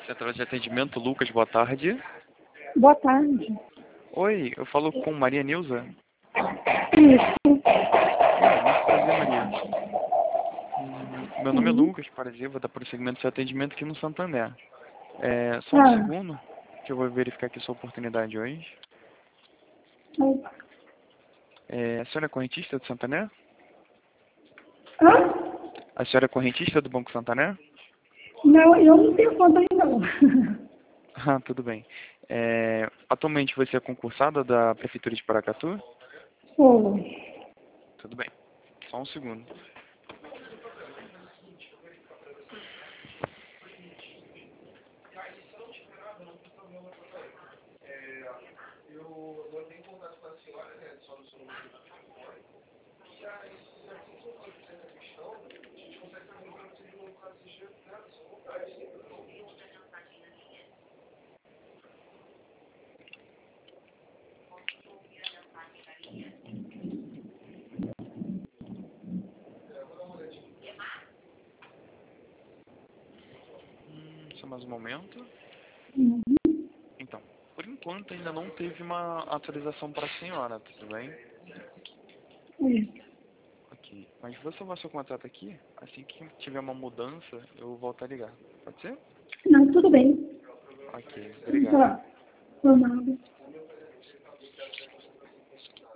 Central de atendimento, Lucas, boa tarde. Boa tarde. Oi, eu falo com Maria Nilza. Isso. Muito prazer, Maria. Meu nome é Uhum. Lucas, vou dar prosseguimento ao seu atendimento aqui no Santander. Só um segundo, que eu vou verificar aqui sua oportunidade hoje. A senhora é correntista do Santander? Hã? A senhora é correntista do Banco Santander? Não, eu não tenho conta aí, não. Ah, tudo bem. Atualmente você é concursada da Prefeitura de Paracatu? Sou. Tudo bem. Só um segundo. Só mais um momento. Uhum. Então, por enquanto ainda não teve uma atualização para a senhora, tudo bem? Isso. Ok. Mas vou salvar seu contrato aqui. Assim que tiver uma mudança, eu volto a ligar. Pode ser? Não, tudo bem. Ok. Não Obrigado. tá. Por nada.